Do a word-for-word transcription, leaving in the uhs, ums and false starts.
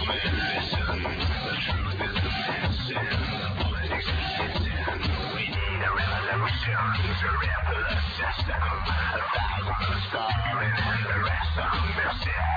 System, a thousand starring and the rest on the